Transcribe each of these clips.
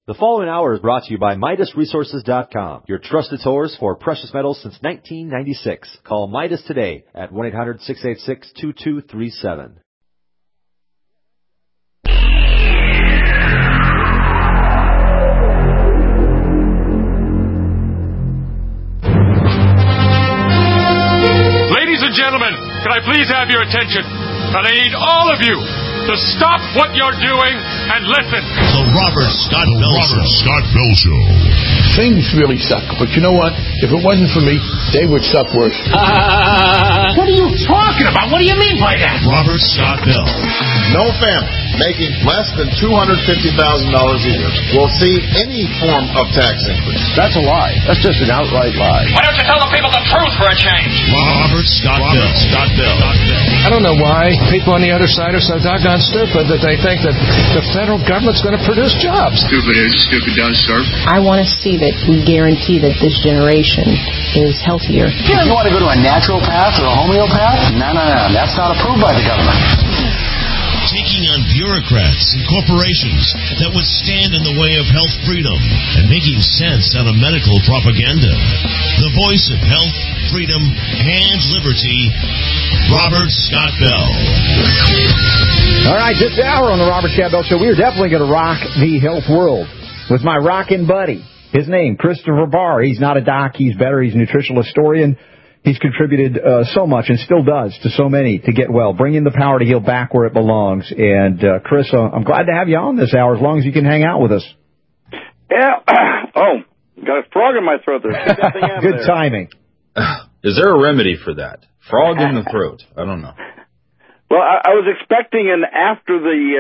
The following hour is brought to you by MidasResources.com, your trusted source for precious metals since 1996. Call Midas today at 1-800-686-2237. Ladies and gentlemen, can I please have your attention? And I need all of you to stop what you're doing and listen. The Robert Scott Bell Show. Things really suck, but you know what? If it wasn't for me, they would suck worse. What are you talking about? What do you mean by that? Robert Scott Bell. No family making less than $250,000 a year will see any form of tax increase. That's a lie. That's just an outright lie. Why don't you tell the people the truth for a change? Robert Scott Bell. I don't know why people on the other side are so doggone stupid that they think that the federal government's going to produce jobs. Stupid is, stupid does, sir. I want to see that we guarantee that this generation is healthier. If you want to go to a natural path or a homeopath, no. That's not approved by the government. Taking on bureaucrats and corporations that would stand in the way of health freedom and making sense out of medical propaganda. The voice of health, freedom, and liberty, Robert Scott Bell. All right, this hour on the Robert Scott Bell Show, we are definitely going to rock the health world with my rockin' buddy. His name, Christopher Barr. He's not a doc. He's better. He's a nutritional historian. He's contributed so much and still does to so many to get well, bringing the power to heal back where it belongs. And, Chris, I'm glad to have you on this hour as long as you can hang out with us. Yeah. Oh, got a frog in my throat there. Good timing. Is there a remedy for that? Frog in the throat. I don't know. Well, I was expecting an after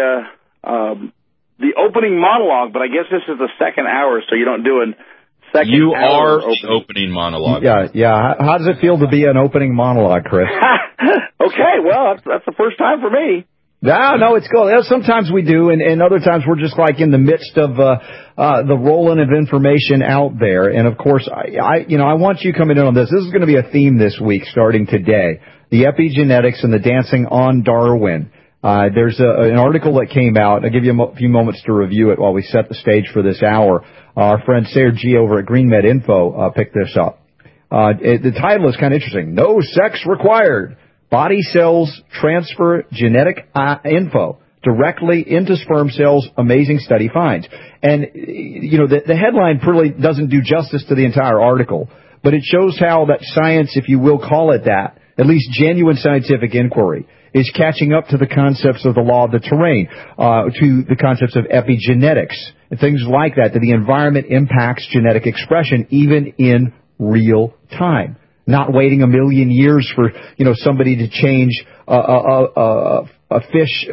the opening monologue, but I guess this is the second hour, so you don't do an second You hour are the opening monologue. Yeah. How does it feel to be an opening monologue, Chris? Okay, well, that's the first time for me. No, it's cool. Sometimes we do, and other times we're just like in the midst of the rolling of information out there. And of course, I want you coming in on this. This is going to be a theme this week, starting today: the epigenetics and the dancing on Darwin. There's an article that came out. I'll give you a few moments to review it while we set the stage for this hour. Our friend Sarah G. over at GreenMed Info picked this up. The title is kind of interesting. No sex required. Body cells transfer genetic info directly into sperm cells. Amazing study finds. And, the headline really doesn't do justice to the entire article, but it shows how that science, if you will call it that, at least genuine scientific inquiry, is catching up to the concepts of the law of the terrain, to the concepts of epigenetics, and things like that the environment impacts genetic expression even in real time. Not waiting a million years for, somebody to change a fish,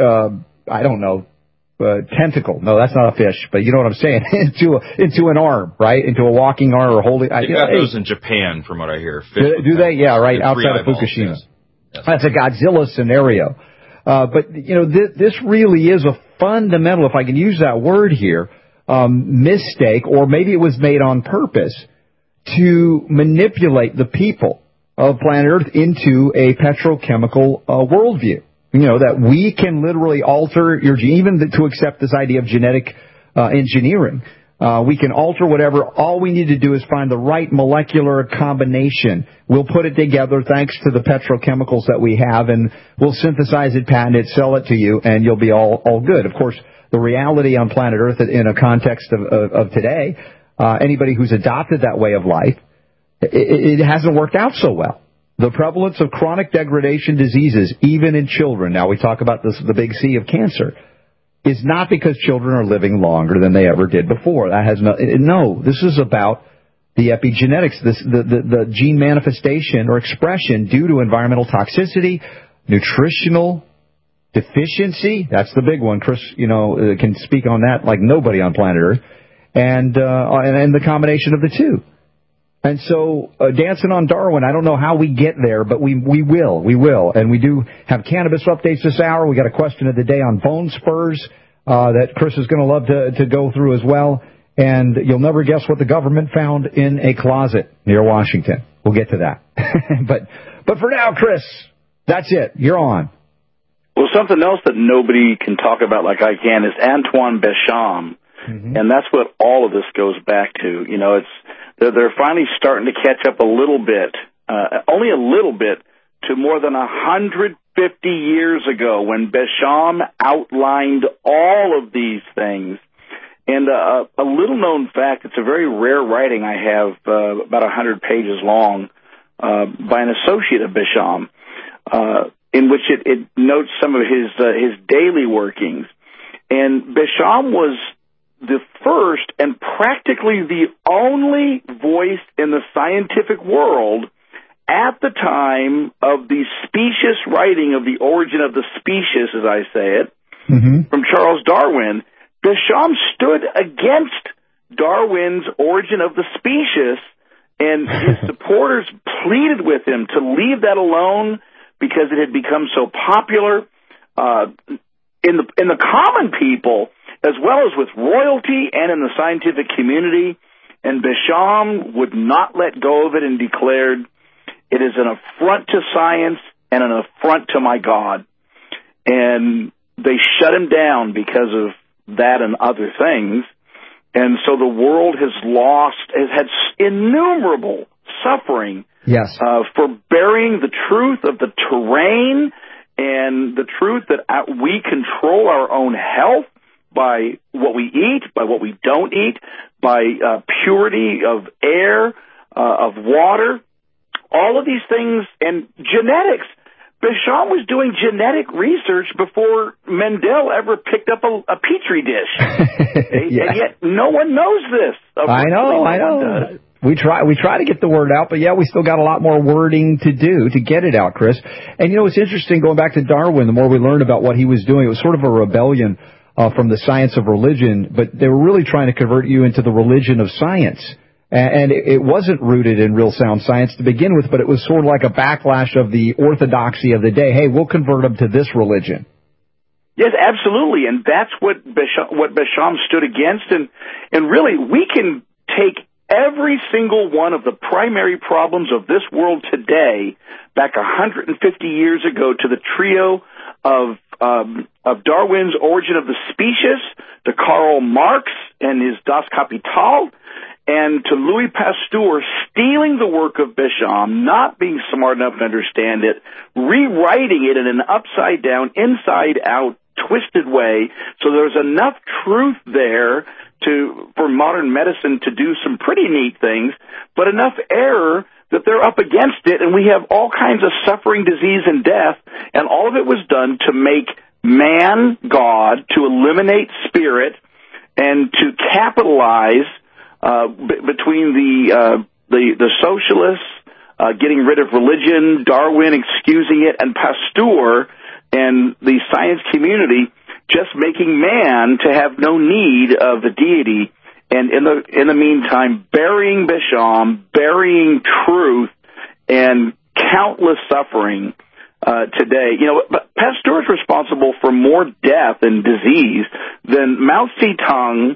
tentacle. No, that's not a fish, but you know what I'm saying, into an arm, right? Into a walking arm or holding. They got those in Japan, from what I hear. Do they? Yeah, right, outside of Fukushima. Yes. That's a Godzilla scenario. But, this really is a fundamental, if I can use that word here, mistake, or maybe it was made on purpose, to manipulate the people of planet Earth into a petrochemical worldview. That we can literally alter your gene, even to accept this idea of genetic engineering. We can alter whatever. All we need to do is find the right molecular combination. We'll put it together thanks to the petrochemicals that we have, and we'll synthesize it, patent it, sell it to you, and you'll be all good. Of course, the reality on planet Earth in a context of today, anybody who's adopted that way of life, it hasn't worked out so well. The prevalence of chronic degradation diseases, even in children, now we talk about the big C of cancer, is not because children are living longer than they ever did before. That has no. This is about the epigenetics, the gene manifestation or expression due to environmental toxicity, nutritional deficiency. That's the big one. Chris, can speak on that like nobody on planet Earth, and the combination of the two. And so, dancing on Darwin, I don't know how we get there, but we will. And we do have cannabis updates this hour. We got a question of the day on bone spurs, that Chris is going to love to go through as well. And you'll never guess what the government found in a closet near Washington. We'll get to that. But for now, Chris, that's it. You're on. Well, something else that nobody can talk about like I can is Antoine Béchamp, And that's what all of this goes back to. You know, they're finally starting to catch up a little bit, only a little bit, to more than 150 years ago when Besham outlined all of these things. And a little-known fact, it's a very rare writing I have, about 100 pages long, by an associate of Besham, in which it notes some of his daily workings. And Besham was the first and practically the only voice in the scientific world at the time of the specious writing of The Origin of the Species, as I say it, from Charles Darwin. Besham stood against Darwin's Origin of the Species, and his supporters pleaded with him to leave that alone because it had become so popular in the common people, as well as with royalty and in the scientific community. And Besham would not let go of it and declared, "It is an affront to science and an affront to my God." And they shut him down because of that and other things. And so the world has had innumerable suffering for burying the truth of the terrain and the truth that we control our own health by what we eat, by what we don't eat, by purity of air, of water, all of these things, and genetics. Besham was doing genetic research before Mendel ever picked up a petri dish. And yet no one knows this. I know. We try to get the word out, but we still got a lot more wording to do to get it out, Chris. And you know, it's interesting going back to Darwin, the more we learn about what he was doing, it was sort of a rebellion from the science of religion, but they were really trying to convert you into the religion of science. And it wasn't rooted in real sound science to begin with, but it was sort of like a backlash of the orthodoxy of the day. Hey, we'll convert them to this religion. Yes, absolutely. And that's what Besham stood against. And really, we can take every single one of the primary problems of this world today back 150 years ago to the trio of Darwin's Origin of the Species, to Karl Marx and his Das Kapital, and to Louis Pasteur stealing the work of Besham, not being smart enough to understand it, rewriting it in an upside-down, inside-out, twisted way, so there's enough truth there for modern medicine to do some pretty neat things, but enough error that they're up against it, and we have all kinds of suffering, disease, and death, and all of it was done to make man God, to eliminate spirit, and to capitalize between the socialists getting rid of religion, Darwin excusing it, and Pasteur and the science community just making man to have no need of the deity, and in the meantime burying Besham, burying truth, and countless suffering today. You know, but Pasteur is responsible for more death and disease than Mao Zedong,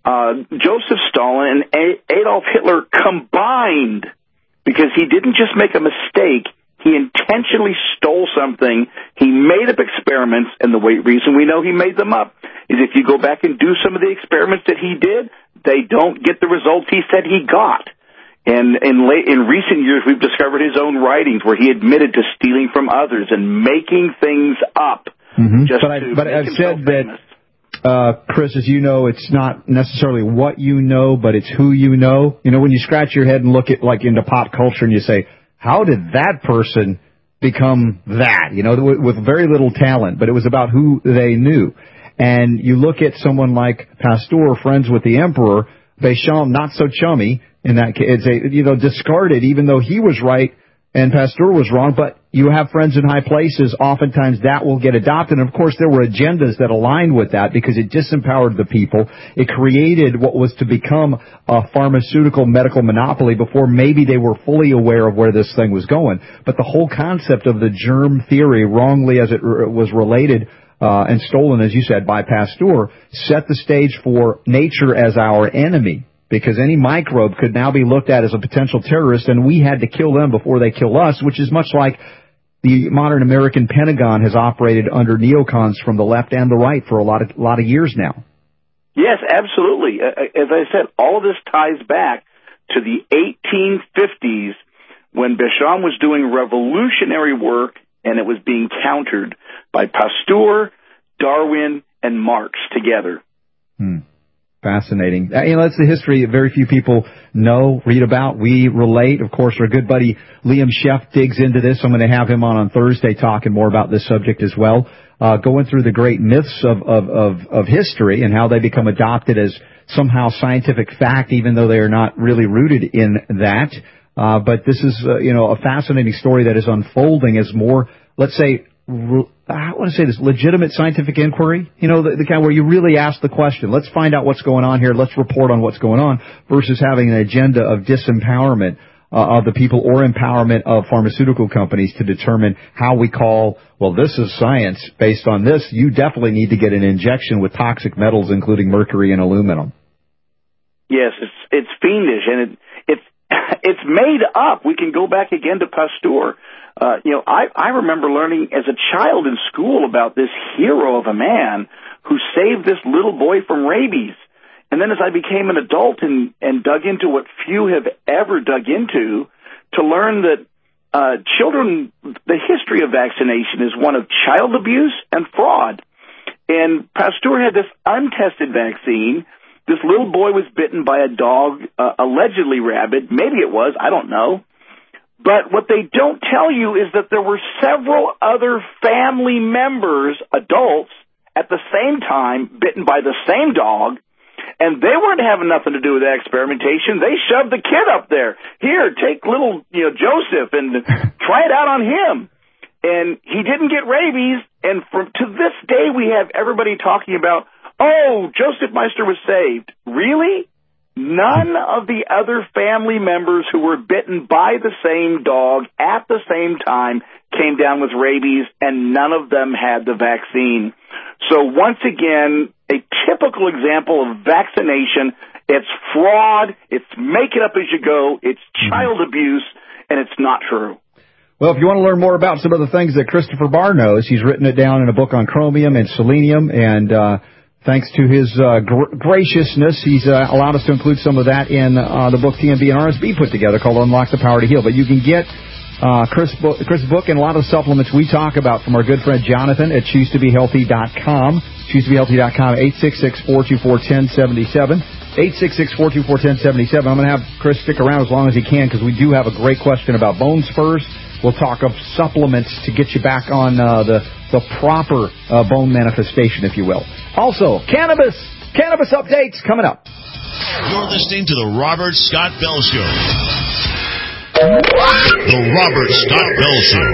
Joseph Stalin, and Adolf Hitler combined, because he didn't just make a mistake, he intentionally stole something, he made up experiments, and the reason we know he made them up is if you go back and do some of the experiments that he did, they don't get the results he said he got. And in recent years, we've discovered his own writings where he admitted to stealing from others and making things up. But I've said famous. That, Chris, as you know, it's not necessarily what you know, but it's who you know. You know, when you scratch your head and look at into pop culture and you say, how did that person become that? You know, with very little talent, but it was about who they knew. And you look at someone like Pasteur, friends with the emperor, Besham, not so chummy in that case, discarded, even though he was right and Pasteur was wrong. But you have friends in high places, oftentimes that will get adopted. And of course, there were agendas that aligned with that because it disempowered the people. It created what was to become a pharmaceutical medical monopoly before maybe they were fully aware of where this thing was going. But the whole concept of the germ theory, wrongly as it was related and stolen, as you said, by Pasteur, set the stage for nature as our enemy. Because any microbe could now be looked at as a potential terrorist, and we had to kill them before they kill us, which is much like the modern American Pentagon has operated under neocons from the left and the right for a lot of years now. Yes, absolutely. As I said, all of this ties back to the 1850s when Béchamp was doing revolutionary work, and it was being countered by Pasteur, Darwin, and Marx together. Fascinating. That's the history that very few people know, read about. We relate. Of course, our good buddy Liam Sheff digs into this. I'm going to have him on Thursday talking more about this subject as well, going through the great myths of history and how they become adopted as somehow scientific fact, even though they are not really rooted in that. But this is, a fascinating story that is unfolding as more, let's say, I want to say this, legitimate scientific inquiry, the kind where you really ask the question, let's find out what's going on here, let's report on what's going on, versus having an agenda of disempowerment of the people or empowerment of pharmaceutical companies to determine how we call, well, this is science. Based on this, you definitely need to get an injection with toxic metals, including mercury and aluminum. Yes, it's fiendish, and it's made up. We can go back again to Pasteur. I remember learning as a child in school about this hero of a man who saved this little boy from rabies. And then as I became an adult and dug into what few have ever dug into, to learn that children, the history of vaccination is one of child abuse and fraud. And Pasteur had this untested vaccine. This little boy was bitten by a dog, allegedly rabid. Maybe it was, I don't know. But what they don't tell you is that there were several other family members, adults, at the same time bitten by the same dog, and they weren't having nothing to do with that experimentation. They shoved the kid up there. Here, take little Joseph and try it out on him. And he didn't get rabies, and to this day we have everybody talking about, oh, Joseph Meister was saved. Really? None of the other family members who were bitten by the same dog at the same time came down with rabies, and none of them had the vaccine. So once again, a typical example of vaccination. It's fraud, it's make it up as you go, it's child abuse, and it's not true. Well, if you want to learn more about some of the things that Christopher Barr knows, he's written it down in a book on chromium and selenium, and thanks to his graciousness, he's allowed us to include some of that in the book TMB and RSB put together called Unlock the Power to Heal. But you can get Chris' book and a lot of the supplements we talk about from our good friend Jonathan at ChooseToBeHealthy.com. ChooseToBeHealthy.com, 866-424-1077. 866-424-1077. I'm going to have Chris stick around as long as he can because we do have a great question about bone spurs. We'll talk of supplements to get you back on the proper bone manifestation, if you will. Also, cannabis updates coming up. You're listening to The Robert Scott Bell Show. The Robert Scott Bell Show.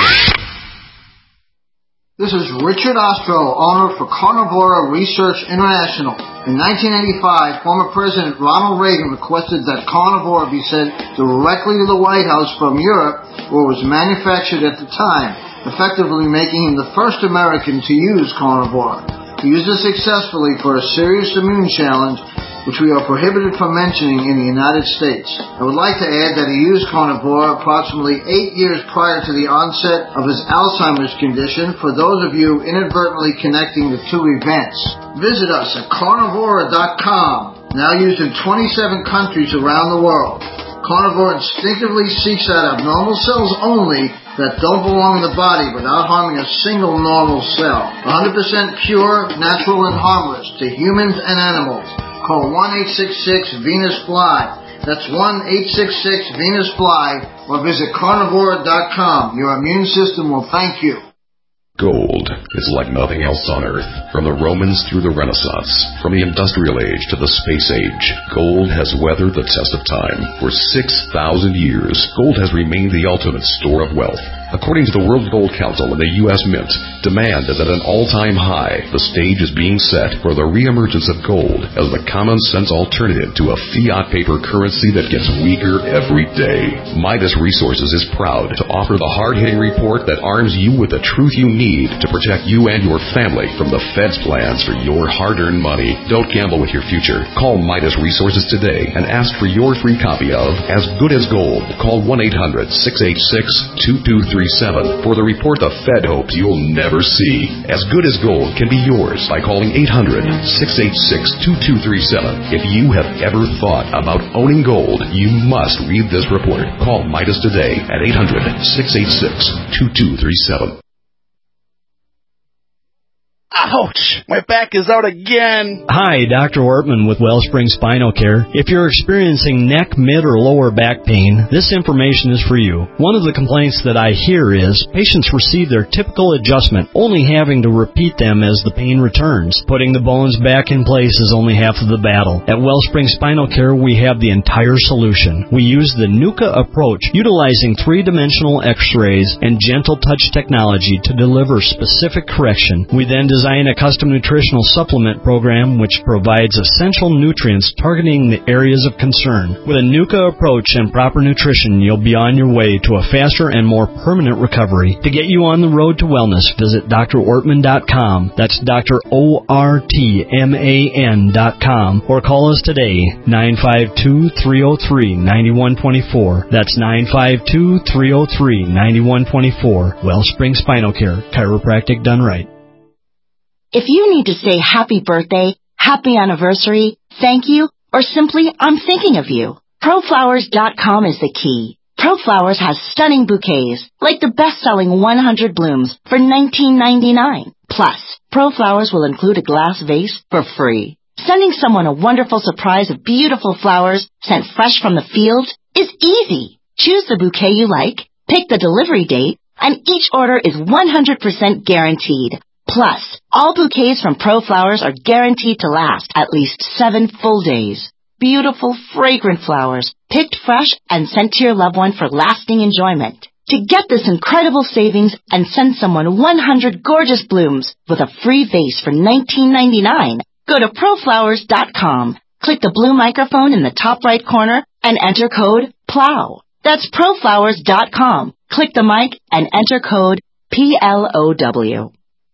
This is Richard Ostro, owner for Carnivora Research International. In 1985, former President Ronald Reagan requested that Carnivora be sent directly to the White House from Europe, where it was manufactured at the time, effectively making him the first American to use Carnivora. He used it successfully for a serious immune challenge, which we are prohibited from mentioning in the United States. I would like to add that he used Carnivora approximately 8 years prior to the onset of his Alzheimer's condition, for those of you inadvertently connecting the two events. Visit us at Carnivora.com, now used in 27 countries around the world. Carnivora instinctively seeks out abnormal cells only that don't belong in the body without harming a single normal cell. 100% pure, natural, and harmless to humans and animals. Call 1-866-VENUS-FLY. That's 1-866-VENUS-FLY, or visit Carnivora.com. Your immune system will thank you. Gold is like nothing else on Earth. From the Romans through the Renaissance, from the Industrial Age to the Space Age, gold has weathered the test of time. For 6,000 years, gold has remained the ultimate store of wealth. According to the World Gold Council and the U.S. Mint, demand is at an all-time high. The stage is being set for the reemergence of gold as the common-sense alternative to a fiat paper currency that gets weaker every day. Midas Resources is proud to offer the hard-hitting report that arms you with the truth you need to protect you and your family from the Fed's plans for your hard-earned money. Don't gamble with your future. Call Midas Resources today and ask for your free copy of As Good as Gold. Call 1-800-686-2233. 2237 for the report the Fed hopes you'll never see. As Good as Gold can be yours by calling 800-686-2237. If you have ever thought about owning gold, you must read this report. Call Midas today at 800-686-2237. Ouch! My back is out again. Hi, Dr. Ortman with Wellspring Spinal Care. If you're experiencing neck, mid, or lower back pain, this information is for you. One of the complaints that I hear is patients receive their typical adjustment, only having to repeat them as the pain returns. Putting the bones back in place is only half of the battle. At Wellspring Spinal Care, we have the entire solution. We use the NUCA approach, utilizing three-dimensional x-rays and gentle touch technology to deliver specific correction. We then design a custom nutritional supplement program which provides essential nutrients targeting the areas of concern. With a NUCA approach and proper nutrition, you'll be on your way to a faster and more permanent recovery. To get you on the road to wellness, visit drortman.com. That's drortman.com, or call us today, 952-303-9124. That's 952-303-9124. Wellspring Spinal Care, chiropractic done right. If you need to say happy birthday, happy anniversary, thank you, or simply I'm thinking of you, ProFlowers.com is the key. ProFlowers has stunning bouquets, like the best-selling 100 blooms for $19.99. Plus, ProFlowers will include a glass vase for free. Sending someone a wonderful surprise of beautiful flowers sent fresh from the field is easy. Choose the bouquet you like, pick the delivery date, and each order is 100% guaranteed. Plus, all bouquets from ProFlowers are guaranteed to last at least 7 full days. Beautiful, fragrant flowers, picked fresh and sent to your loved one for lasting enjoyment. To get this incredible savings and send someone 100 gorgeous blooms with a free vase for $19.99, go to ProFlowers.com, click the blue microphone in the top right corner, and enter code PLOW. That's ProFlowers.com. Click the mic and enter code PLOW.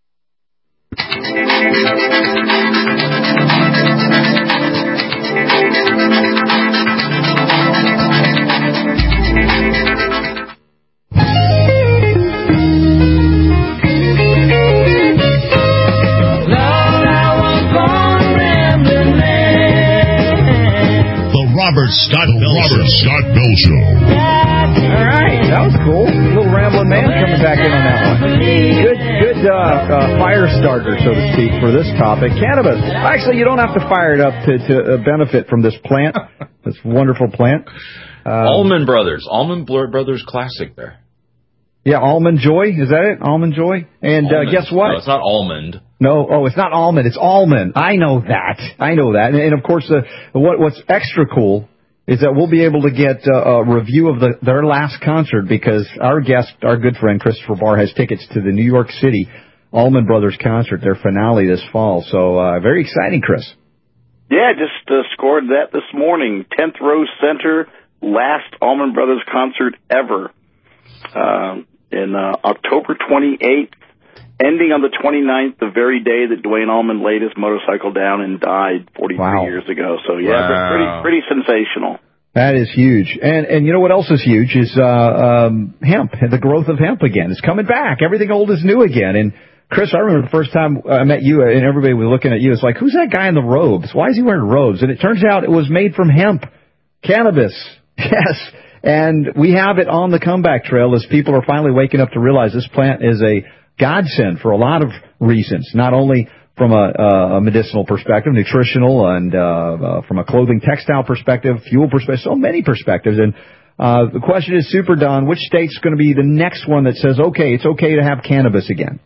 Robert Scott Bell Show. All right, that was cool. A little rambling man coming back in on that one. Good fire starter, so to speak, for this topic. Cannabis. Actually, you don't have to fire it up to benefit from this plant, this wonderful plant. Almond Brothers Classic there. Yeah, Almond Joy. Is that it? Almond Joy? And guess what? No, it's not almond. No, it's not almond. It's almond. I know that. And of course, what's extra cool is that we'll be able to get a review of their last concert because our guest, our good friend Christopher Barr, has tickets to the New York City Allman Brothers concert, their finale this fall. So very exciting, Chris. Yeah, just scored that this morning. 10th Row Center, last Allman Brothers concert ever. In October 28th, ending on the 29th, the very day that Dwayne Allman laid his motorcycle down and died 43 years ago. So, yeah, pretty sensational. That is huge. And you know what else is huge is hemp, the growth of hemp again. It's coming back. Everything old is new again. And, Chris, I remember the first time I met you and everybody was looking at you. It's like, who's that guy in the robes? Why is he wearing robes? And it turns out it was made from hemp. Cannabis. Yes. And we have it on the comeback trail as people are finally waking up to realize this plant is a godsend for a lot of reasons, not only from a medicinal perspective, nutritional, and from a clothing textile perspective, fuel perspective, so many perspectives. And the question is, Super Don, which state's going to be the next one that says, okay, it's okay to have cannabis again?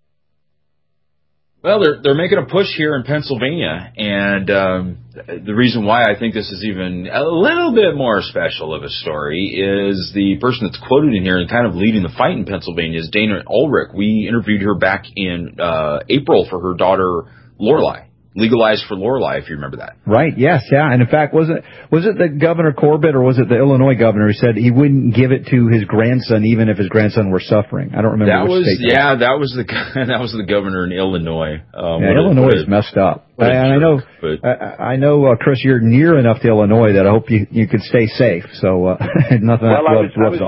Well, they're making a push here in Pennsylvania, and the reason why I think this is even a little bit more special of a story is the person that's quoted in here and kind of leading the fight in Pennsylvania is Dana Ulrich. We interviewed her back in April for her daughter Lorelei. Legalized for Lorelei, if you remember that. Right, yes, yeah. And in fact, was it the Governor Corbett or was it the Illinois governor who said he wouldn't give it to his grandson even if his grandson were suffering? I don't remember which state. That was the governor in Illinois. Illinois is messed up. And I know, Chris, you're near enough to Illinois that I hope you could stay safe. So nothing. Well, I was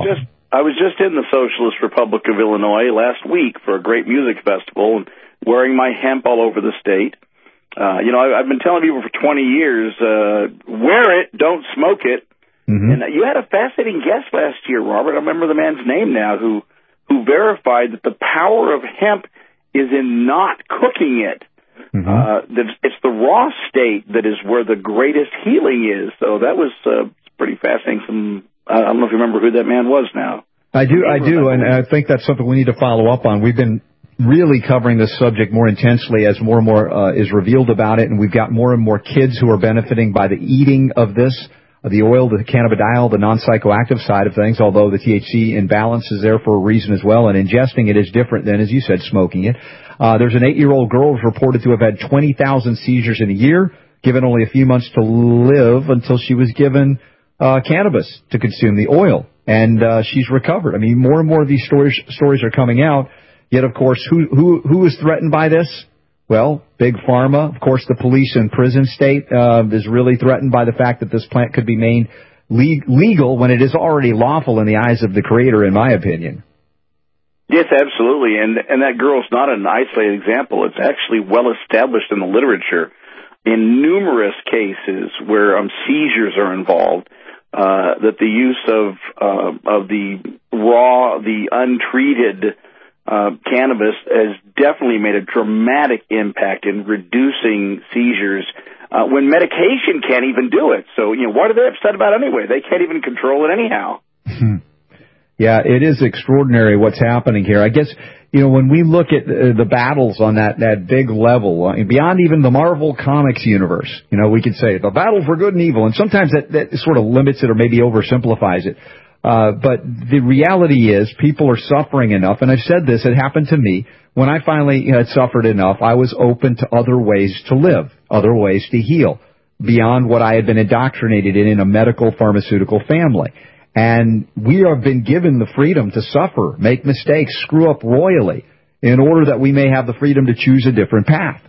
I was just in the Socialist Republic of Illinois last week for a great music festival, and wearing my hemp all over the state. I've been telling people for 20 years, wear it, don't smoke it. Mm-hmm. And you had a fascinating guest last year, Robert. I remember the man's name now, who verified that the power of hemp is in not cooking it. Mm-hmm. It's the raw state that is where the greatest healing is. So that was pretty fascinating. I don't know if you remember who that man was now. I do, and I think that's something we need to follow up on. We've been really covering this subject more intensely as more and more is revealed about it, and we've got more and more kids who are benefiting by the eating of this, the oil, the cannabidiol, the non-psychoactive side of things, although the THC imbalance is there for a reason as well, and ingesting it is different than, as you said, smoking it. There's an 8-year-old girl who's reported to have had 20,000 seizures in a year, given only a few months to live until she was given cannabis to consume, the oil, and she's recovered. I mean, more and more of these stories are coming out. Yet, of course, who is threatened by this? Well, Big Pharma. Of course, the police and prison state is really threatened by the fact that this plant could be made legal when it is already lawful in the eyes of the creator, in my opinion. Yes, absolutely. And that girl's not an isolated example. It's actually well established in the literature in numerous cases where seizures are involved, that the use of the raw, the untreated cannabis has definitely made a dramatic impact in reducing seizures when medication can't even do it. So, what are they upset about anyway? They can't even control it anyhow. Yeah, it is extraordinary what's happening here. I guess, when we look at the battles on that big level, beyond even the Marvel Comics universe, we could say the battle for good and evil, and sometimes that sort of limits it or maybe oversimplifies it. But the reality is people are suffering enough, and I've said this, it happened to me. When I finally had suffered enough, I was open to other ways to live, other ways to heal, beyond what I had been indoctrinated in a medical pharmaceutical family. And we have been given the freedom to suffer, make mistakes, screw up royally, in order that we may have the freedom to choose a different path.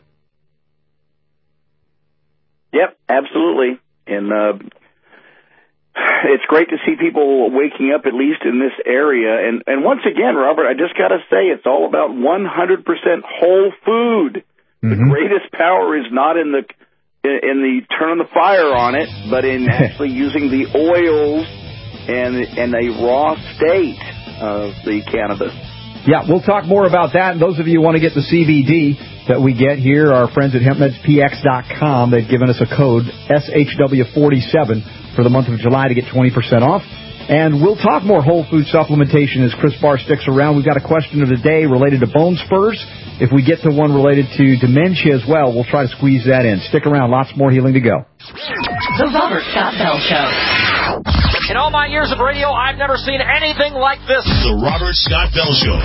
Yep, absolutely. And it's great to see people waking up, at least in this area. And once again, Robert, I just got to say, it's all about 100% whole food. Mm-hmm. The greatest power is not in the turn the fire on it, but in actually using the oils and a raw state of the cannabis. Yeah, we'll talk more about that. And those of you who want to get the CBD that we get here, our friends at HempMedsPX.com, they've given us a code, SHW47, for the month of July to get 20% off. And we'll talk more whole food supplementation as Chris Barr sticks around. We've got a question of the day related to bone spurs. If we get to one related to dementia as well, we'll try to squeeze that in. Stick around. Lots more healing to go. The Robert Scott Bell Show. In all my years of radio, I've never seen anything like this. The Robert Scott Bell Show.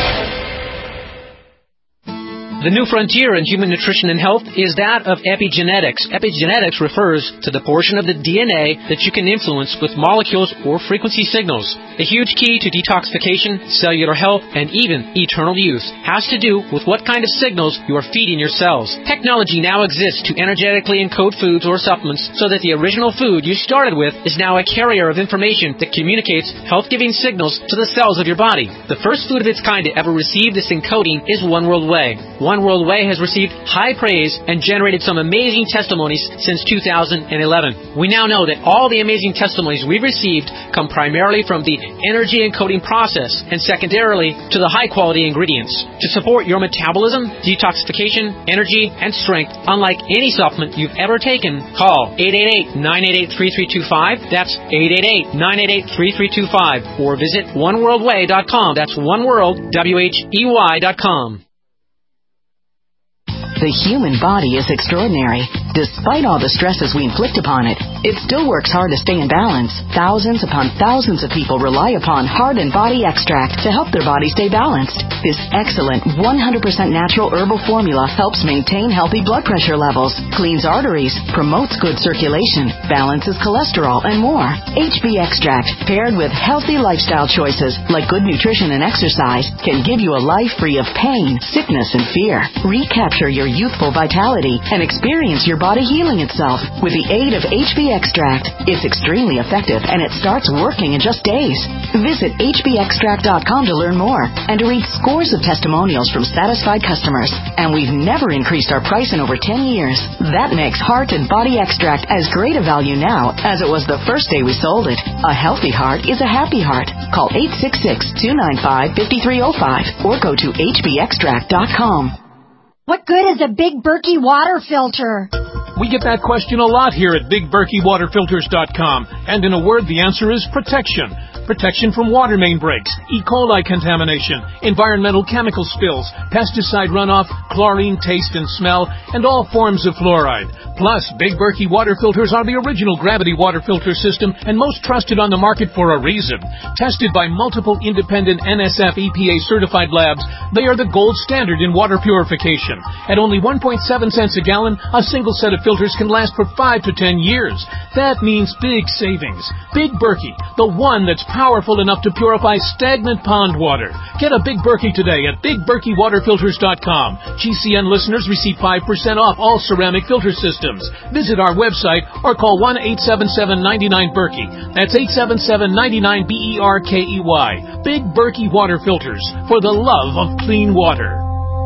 The new frontier in human nutrition and health is that of epigenetics. Epigenetics refers to the portion of the DNA that you can influence with molecules or frequency signals. A huge key to detoxification, cellular health, and even eternal youth has to do with what kind of signals you are feeding your cells. Technology now exists to energetically encode foods or supplements so that the original food you started with is now a carrier of information that communicates health-giving signals to the cells of your body. The first food of its kind to ever receive this encoding is One World Whey. One World Whey has received high praise and generated some amazing testimonies since 2011. We now know that all the amazing testimonies we've received come primarily from the energy encoding process and secondarily to the high-quality ingredients. To support your metabolism, detoxification, energy, and strength, unlike any supplement you've ever taken, call 888-988-3325. That's 888-988-3325. Or visit oneworldwhey.com. That's oneworld.com. The human body is extraordinary. Despite all the stresses we inflict upon it, it still works hard to stay in balance. Thousands upon thousands of people rely upon Heart and Body Extract to help their body stay balanced. This excellent 100% natural herbal formula helps maintain healthy blood pressure levels, cleans arteries, promotes good circulation, balances cholesterol, and more. HB Extract, paired with healthy lifestyle choices like good nutrition and exercise, can give you a life free of pain, sickness, and fear. Recapture your youthful vitality and experience your body body healing itself with the aid of HB Extract. It's extremely effective, and it starts working in just days. Visit hbextract.com to learn more and to read scores of testimonials from satisfied customers. And we've never increased our price in over 10 years. That makes Heart and Body Extract as great a value now as it was the first day we sold it. A healthy heart is a happy heart. Call 866-295-5305 or go to hbextract.com. What good is a Big Berkey water filter? We get that question a lot here at BigBerkeyWaterFilters.com. And in a word, the answer is protection. Protection from water main breaks, E. coli contamination, environmental chemical spills, pesticide runoff, chlorine taste and smell, and all forms of fluoride. Plus, Big Berkey water filters are the original gravity water filter system and most trusted on the market for a reason. Tested by multiple independent NSF EPA certified labs, they are the gold standard in water purification. At only 1.7 cents a gallon, a single set of filters can last for 5 to 10 years. That means big savings. Big Berkey, the one that's powerful enough to purify stagnant pond water. Get a Big Berkey today at BigBerkeyWaterFilters.com. GCN listeners receive 5% off all ceramic filter systems. Visit our website or call 1-877-99-BERKEY. That's 877-99-BERKEY. Big Berkey Water Filters, for the love of clean water.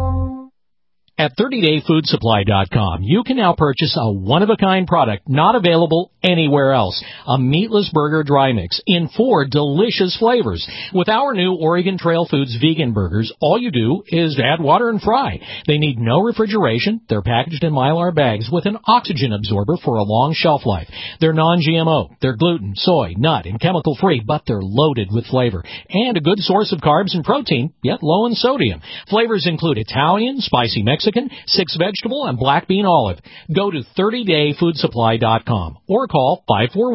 At 30dayfoodsupply.com, you can now purchase a one-of-a-kind product not available anywhere else. A meatless burger dry mix in 4 delicious flavors. With our new Oregon Trail Foods vegan burgers, all you do is add water and fry. They need no refrigeration. They're packaged in Mylar bags with an oxygen absorber for a long shelf life. They're non-GMO. They're gluten, soy, nut, and chemical-free, but they're loaded with flavor. And a good source of carbs and protein, yet low in sodium. Flavors include Italian, spicy Mexican, 6 vegetable, and black bean olive. Go to 30dayfoodsupply.com or call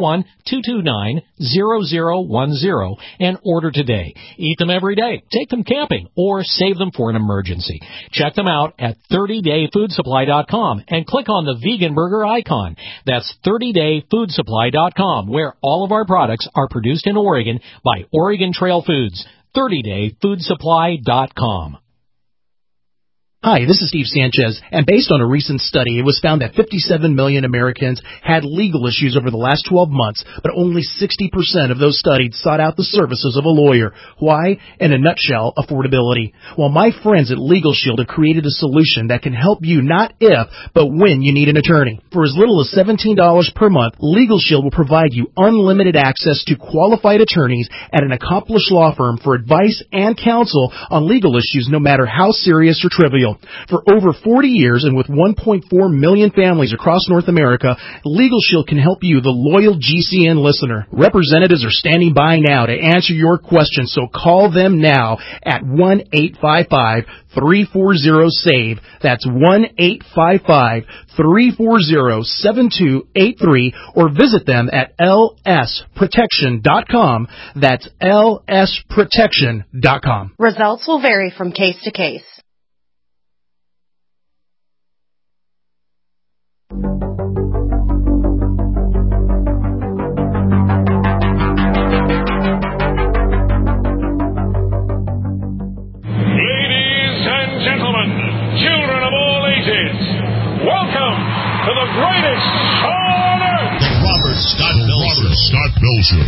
541-229-0010 and order today. Eat them every day, take them camping, or save them for an emergency. Check them out at 30dayfoodsupply.com and click on the vegan burger icon. That's 30dayfoodsupply.com, where all of our products are produced in Oregon by Oregon Trail Foods. 30dayfoodsupply.com. Hi, this is Steve Sanchez, and based on a recent study, it was found that 57 million Americans had legal issues over the last 12 months, but only 60% of those studied sought out the services of a lawyer. Why? In a nutshell, affordability. Well, my friends at Legal Shield have created a solution that can help you not if, but when you need an attorney. For as little as $17 per month, Legal Shield will provide you unlimited access to qualified attorneys at an accomplished law firm for advice and counsel on legal issues, no matter how serious or trivial. For over 40 years and with 1.4 million families across North America, Legal Shield can help you, the loyal GCN listener. Representatives are standing by now to answer your questions, so call them now at 1-855-340-SAVE. That's 1-855-340-7283, or visit them at lsprotection.com. That's lsprotection.com. Results will vary from case to case. Welcome to the greatest show on earth! The Robert Scott Bell Show.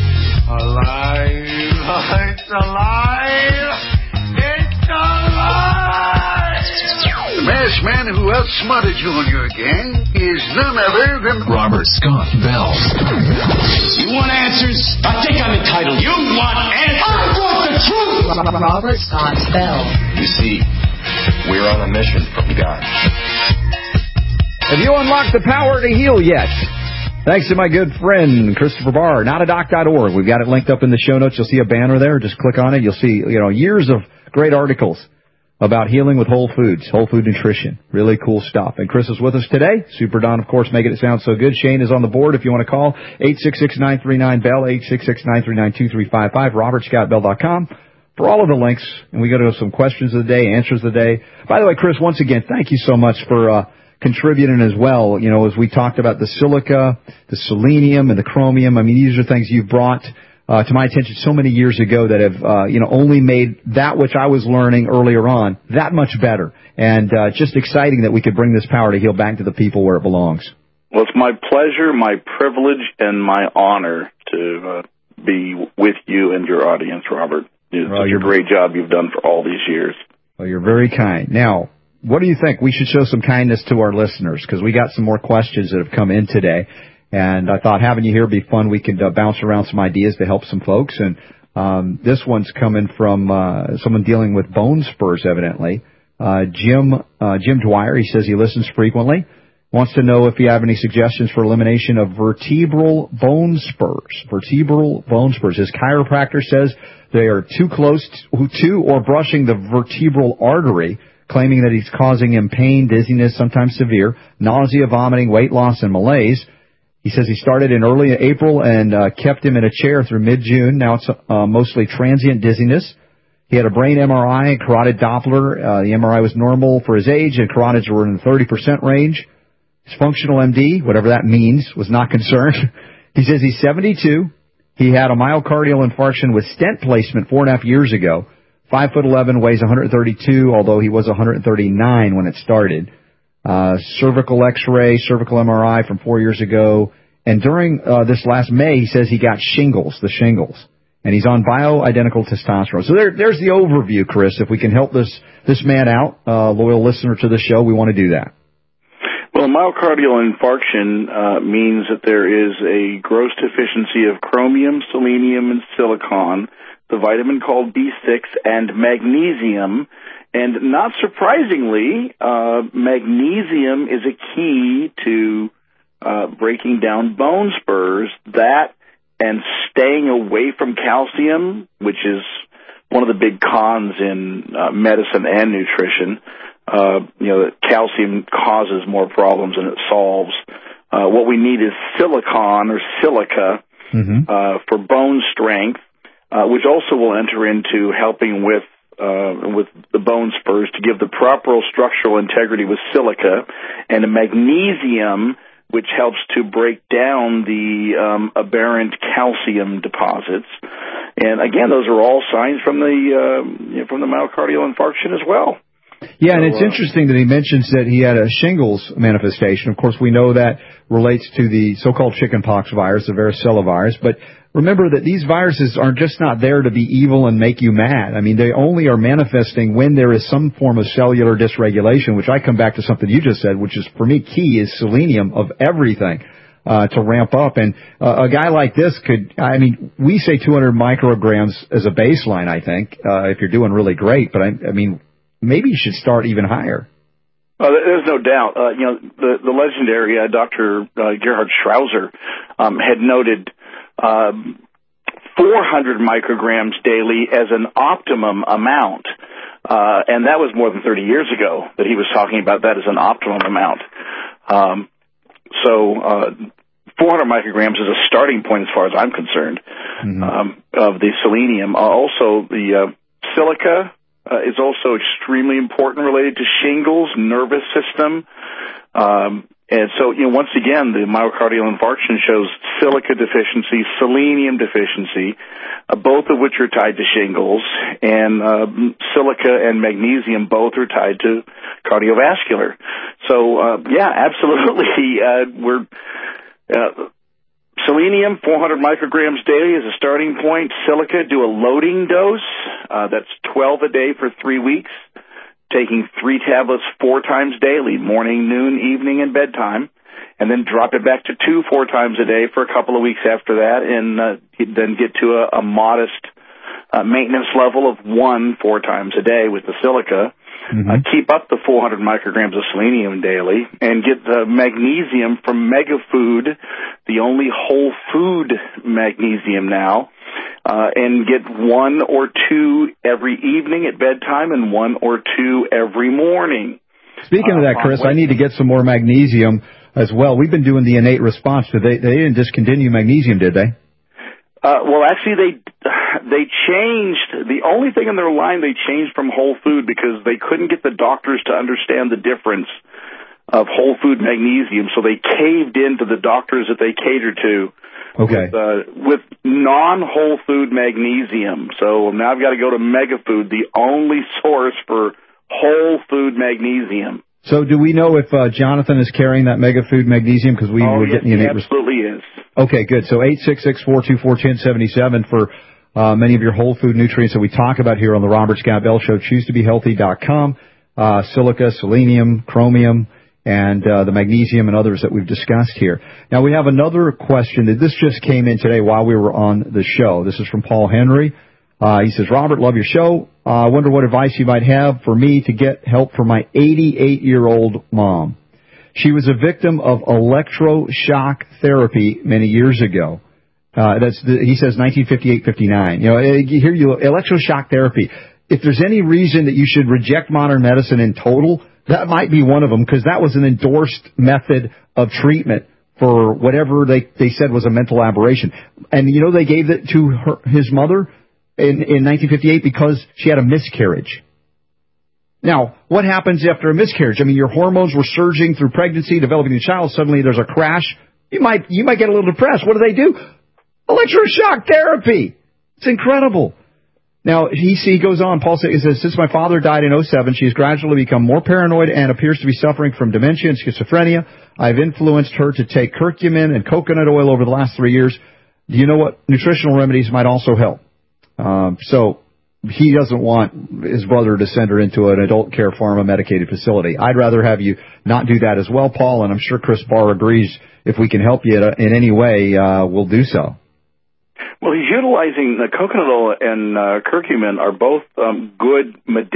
Alive! It's alive! It's alive! The masked man who outsmarted you on your gang is none other than Robert Scott Bell. You want answers? I think I'm entitled. You want answers? I want the truth! Robert Scott Bell. You see, we're on a mission from God. Have you unlocked the power to heal yet? Thanks to my good friend, Christopher Barr, notadoc.org. We've got it linked up in the show notes. You'll see a banner there. Just click on it. You'll see, years of great articles about healing with whole foods, whole food nutrition. Really cool stuff. And Chris is with us today. Super Don, of course, making it sound so good. Shane is on the board if you want to call. 866-939-BELL, 866-939-2355, robertscottbell.com. For all of the links, and we go to some questions of the day, answers of the day. By the way, Chris, once again, thank you so much for contributing as well. As we talked about the silica, the selenium, and the chromium. I mean, these are things you've brought to my attention so many years ago that have, only made that which I was learning earlier on that much better. And just exciting that we could bring this power to heal back to the people where it belongs. Well, it's my pleasure, my privilege, and my honor to be with you and your audience, Robert. It's such a great job you've done for all these years. Well, you're very kind. Now, what do you think? We should show some kindness to our listeners because we got some more questions that have come in today. And I thought having you here would be fun. We could bounce around some ideas to help some folks. And this one's coming from someone dealing with bone spurs, evidently. Jim Dwyer, he says he listens frequently. Wants to know if you have any suggestions for elimination of vertebral bone spurs. Vertebral bone spurs. His chiropractor says they are too close to or brushing the vertebral artery, claiming that he's causing him pain, dizziness, sometimes severe, nausea, vomiting, weight loss, and malaise. He says he started in early April and kept him in a chair through mid-June. Now it's mostly transient dizziness. He had a brain MRI and carotid Doppler. The MRI was normal for his age, and carotids were in the 30% range. His functional MD, whatever that means, was not concerned. He says he's 72. He had a myocardial infarction with stent placement 4.5 years ago. 5'11", weighs 132, although he was 139 when it started. Cervical X-ray, cervical MRI from 4 years ago. And during this last May, he says he got shingles. And he's on bioidentical testosterone. So there's the overview, Chris. If we can help this man out, loyal listener to the show, we want to do that. Well, myocardial infarction means that there is a gross deficiency of chromium, selenium, and silicon, the vitamin called B6, and magnesium. And not surprisingly, magnesium is a key to breaking down bone spurs. That and staying away from calcium, which is one of the big cons in medicine and nutrition. Calcium causes more problems than it solves. What we need is silicon or silica for bone strength, which also will enter into helping with the bone spurs to give the proper structural integrity with silica, and a magnesium, which helps to break down the aberrant calcium deposits. And again, those are all signs from the myocardial infarction as well. Yeah, and it's interesting that he mentions that he had a shingles manifestation. Of course, we know that relates to the so-called chickenpox virus, the varicella virus. But remember that these viruses are just not there to be evil and make you mad. I mean, they only are manifesting when there is some form of cellular dysregulation, which I come back to something you just said, which is, for me, key is selenium of everything to ramp up. And a guy like this we say 200 micrograms as a baseline, I think, if you're doing really great. But I mean, maybe you should start even higher. There's no doubt. The legendary Dr. Gerhard Schrauzer had noted 400 micrograms daily as an optimum amount. And that was more than 30 years ago that he was talking about that as an optimum amount. So 400 micrograms is a starting point as far as I'm concerned of the selenium. Also, the silica is also extremely important related to shingles, nervous system. And so, once again, the myocardial infarction shows silica deficiency, selenium deficiency, both of which are tied to shingles, and silica and magnesium both are tied to cardiovascular. So, absolutely, selenium, 400 micrograms daily is a starting point. Silica, do a loading dose. That's 12 a day for 3 weeks, taking 3 tablets 4 times daily, morning, noon, evening, and bedtime, and then drop it back to 2 4 times a day for a couple of weeks after that, and then get to a modest maintenance level of 1 4 times a day with the silica. Keep up the 400 micrograms of selenium daily, and get the magnesium from Mega Food, the only whole food magnesium now, and get 1 or 2 every evening at bedtime and 1 or 2 every morning. Speaking of that, Chris, I need to get some more magnesium as well. We've been doing the innate response. They didn't discontinue magnesium, did they? Well, actually, they changed. The only thing in their line they changed from whole food because they couldn't get the doctors to understand the difference of whole food magnesium, so they caved into the doctors that they cater to with non-whole food magnesium. So now I've got to go to Mega Food, the only source for whole food magnesium. So do we know if Jonathan is carrying that Mega Food Magnesium? Because we were getting he absolutely is. Okay, good. So 866-424-1077 for many of your whole food nutrients that we talk about here on the Robert Scott Bell Show. ChooseToBeHealthy.com, silica, selenium, chromium, and the magnesium and others that we've discussed here. Now, we have another question. This just came in today while we were on the show. This is from Paul Henry. He says, Robert, love your show. I wonder what advice you might have for me to get help for my 88-year-old mom. She was a victim of electroshock therapy many years ago. He says 1958-59. Here electroshock therapy. If there's any reason that you should reject modern medicine in total, that might be one of them, because that was an endorsed method of treatment for whatever they said was a mental aberration. And, they gave it to his mother in 1958 because she had a miscarriage. Now, what happens after a miscarriage? I mean, your hormones were surging through pregnancy, developing a child. Suddenly there's a crash. You might get a little depressed. What do? Electroshock therapy. It's incredible. Now, he goes on. Paul says, since my father died in 2007, she has gradually become more paranoid and appears to be suffering from dementia and schizophrenia. I've influenced her to take curcumin and coconut oil over the last 3 years. Do you know what nutritional remedies might also help? So he doesn't want his brother to send her into an adult care pharma medicated facility. I'd rather have you not do that as well, Paul, and I'm sure Chris Barr agrees. If we can help you in any way, we'll do so. Well, he's utilizing the coconut oil and curcumin are both good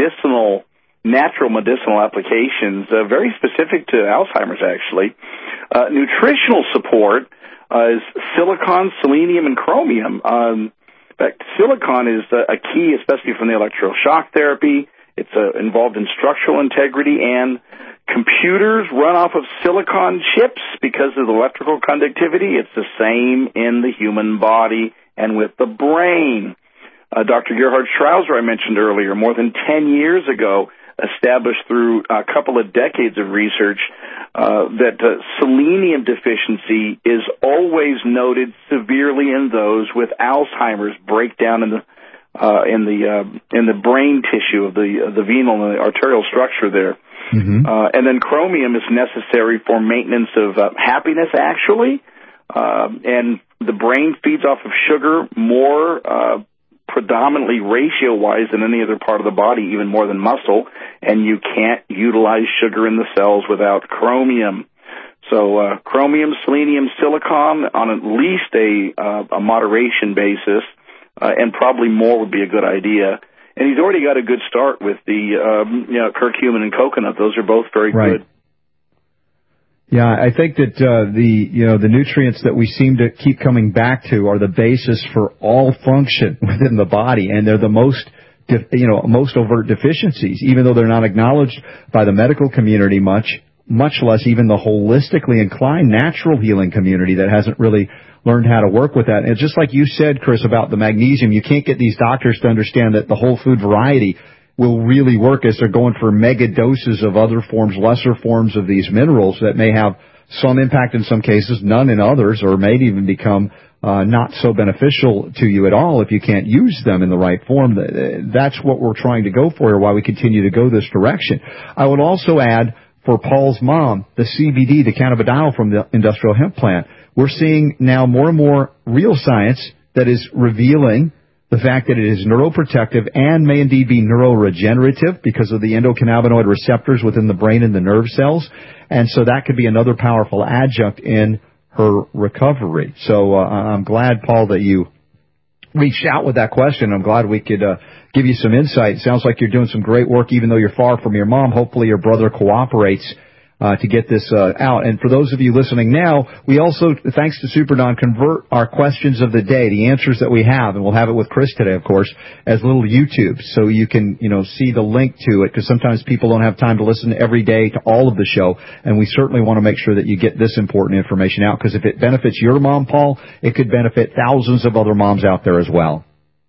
natural medicinal applications, very specific to Alzheimer's, actually. Nutritional support is silicon, selenium, and chromium. In fact, silicon is a key, especially from the electroshock therapy. It's involved in structural integrity, and computers run off of silicon chips because of the electrical conductivity. It's the same in the human body and with the brain. Dr. Gerhard Strauser, I mentioned earlier, more than 10 years ago, established through a couple of decades of research that selenium deficiency is always noted severely in those with Alzheimer's, breakdown in the brain tissue of the venal and the arterial structure there. Mm-hmm. And then chromium is necessary for maintenance of happiness, actually. And the brain feeds off of sugar more predominantly ratio-wise than any other part of the body, even more than muscle, and you can't utilize sugar in the cells without chromium. So chromium, selenium, silicon on at least a moderation basis, and probably more would be a good idea. And he's already got a good start with the curcumin and coconut. Those are both very good. Yeah, I think that the nutrients that we seem to keep coming back to are the basis for all function within the body, and they're the most overt deficiencies, even though they're not acknowledged by the medical community much less even the holistically inclined natural healing community that hasn't really learned how to work with that. And it's just like you said, Chris, about the magnesium. You can't get these doctors to understand that the whole food variety will really work as they're going for mega doses of other forms, lesser forms of these minerals that may have some impact in some cases, none in others, or may even become not so beneficial to you at all if you can't use them in the right form. That's what we're trying to go for here, why we continue to go this direction. I would also add, for Paul's mom, the CBD, the cannabidiol from the industrial hemp plant. We're seeing now more and more real science that is revealing the fact that it is neuroprotective and may indeed be neuroregenerative because of the endocannabinoid receptors within the brain and the nerve cells. And so that could be another powerful adjunct in her recovery. So I'm glad, Paul, that you reached out with that question. I'm glad we could give you some insight. It sounds like you're doing some great work, even though you're far from your mom. Hopefully your brother cooperates to get this out. And for those of you listening now, we also, thanks to Super Don, convert our questions of the day, the answers that we have, and we'll have it with Chris today, of course, as little YouTubes, so you can, see the link to it, because sometimes people don't have time to listen every day to all of the show, and we certainly want to make sure that you get this important information out, because if it benefits your mom, Paul, it could benefit thousands of other moms out there as well.